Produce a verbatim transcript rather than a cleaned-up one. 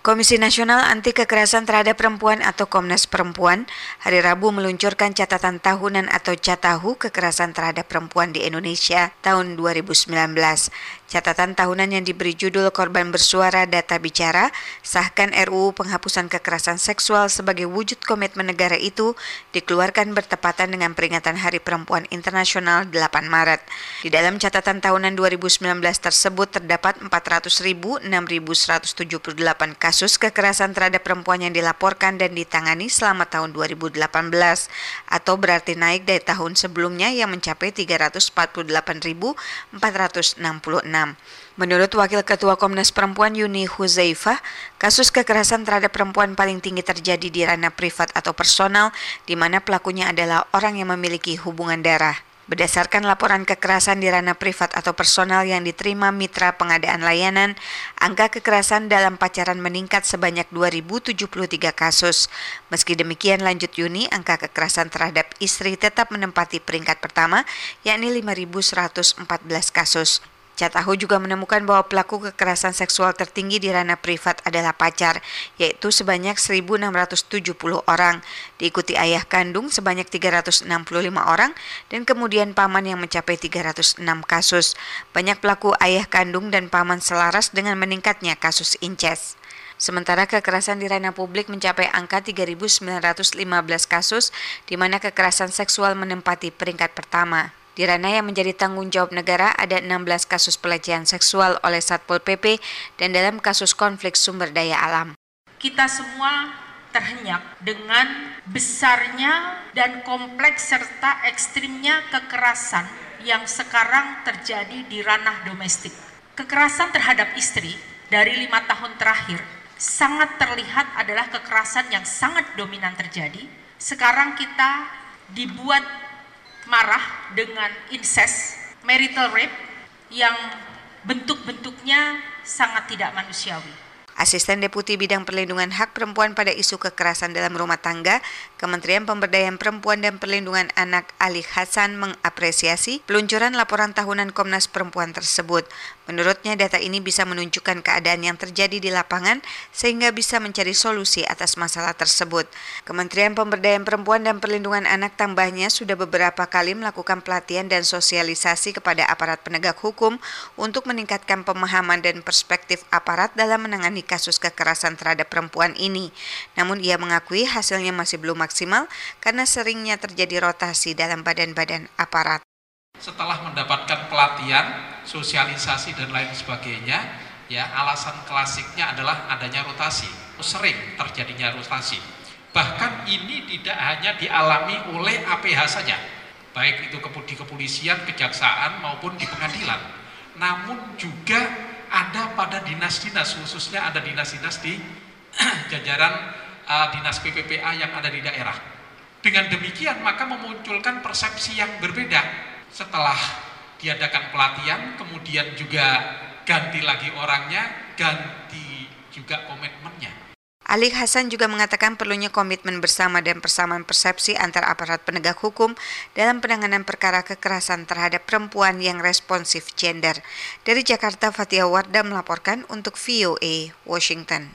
Komisi Nasional Anti Kekerasan Terhadap Perempuan atau Komnas Perempuan hari Rabu meluncurkan catatan tahunan atau Catahu Kekerasan Terhadap Perempuan di Indonesia tahun dua ribu sembilan belas. Catatan tahunan yang diberi judul Korban Bersuara Data Bicara, sahkan R U U Penghapusan Kekerasan Seksual sebagai wujud komitmen negara itu dikeluarkan bertepatan dengan peringatan Hari Perempuan Internasional delapan Maret. Di dalam catatan tahunan dua ribu sembilan belas tersebut terdapat empat ratus ribu enam ribu seratus tujuh puluh delapan kasus kekerasan terhadap perempuan yang dilaporkan dan ditangani selama tahun dua ribu delapan belas, atau berarti naik dari tahun sebelumnya yang mencapai tiga ratus empat puluh delapan ribu empat ratus enam puluh enam. Menurut Wakil Ketua Komnas Perempuan Yuni Huzaifah, kasus kekerasan terhadap perempuan paling tinggi terjadi di ranah privat atau personal, di mana pelakunya adalah orang yang memiliki hubungan darah. Berdasarkan laporan kekerasan di ranah privat atau personal yang diterima Mitra Pengadaan Layanan, angka kekerasan dalam pacaran meningkat sebanyak dua ribu tujuh puluh tiga kasus. Meski demikian, lanjut Yuni, angka kekerasan terhadap istri tetap menempati peringkat pertama, yakni lima ribu seratus empat belas kasus. Catahu juga menemukan bahwa pelaku kekerasan seksual tertinggi di ranah privat adalah pacar, yaitu sebanyak seribu enam ratus tujuh puluh orang, diikuti ayah kandung sebanyak tiga ratus enam puluh lima orang, dan kemudian paman yang mencapai tiga ratus enam kasus. Banyak pelaku ayah kandung dan paman selaras dengan meningkatnya kasus incest. Sementara kekerasan di ranah publik mencapai angka tiga ribu sembilan ratus lima belas kasus, di mana kekerasan seksual menempati peringkat pertama. Di ranah yang menjadi tanggung jawab negara ada enam belas kasus pelecehan seksual oleh Satpol P P dan dalam kasus konflik sumber daya alam. Kita semua terhenyak dengan besarnya dan kompleks serta ekstrimnya kekerasan yang sekarang terjadi di ranah domestik. Kekerasan terhadap istri dari lima tahun terakhir sangat terlihat adalah kekerasan yang sangat dominan terjadi. Sekarang kita dibuat marah dengan incest, marital rape yang bentuk-bentuknya sangat tidak manusiawi. Asisten Deputi Bidang Perlindungan Hak Perempuan pada isu kekerasan dalam rumah tangga, Kementerian Pemberdayaan Perempuan dan Perlindungan Anak Ali Hasan mengapresiasi peluncuran laporan tahunan Komnas Perempuan tersebut. Menurutnya data ini bisa menunjukkan keadaan yang terjadi di lapangan sehingga bisa mencari solusi atas masalah tersebut. Kementerian Pemberdayaan Perempuan dan Perlindungan Anak tambahnya sudah beberapa kali melakukan pelatihan dan sosialisasi kepada aparat penegak hukum untuk meningkatkan pemahaman dan perspektif aparat dalam menangani kasus kekerasan terhadap perempuan ini. Namun ia mengakui hasilnya masih belum maksimal karena seringnya terjadi rotasi dalam badan-badan aparat. Setelah mendapatkan pelatihan, sosialisasi dan lain sebagainya, ya alasan klasiknya adalah adanya rotasi. Sering terjadinya rotasi. Bahkan ini tidak hanya dialami oleh A P H saja, baik itu di kepolisian, kejaksaan maupun di pengadilan. Namun juga ada pada dinas-dinas, khususnya ada dinas-dinas di jajaran uh, dinas P P P A yang ada di daerah. Dengan demikian maka memunculkan persepsi yang berbeda. Setelah diadakan pelatihan, kemudian juga ganti lagi orangnya, ganti juga komitmennya. Ali Hasan juga mengatakan perlunya komitmen bersama dan persamaan persepsi antar aparat penegak hukum dalam penanganan perkara kekerasan terhadap perempuan yang responsif gender. Dari Jakarta, Fathia Wardah melaporkan untuk V O A Washington.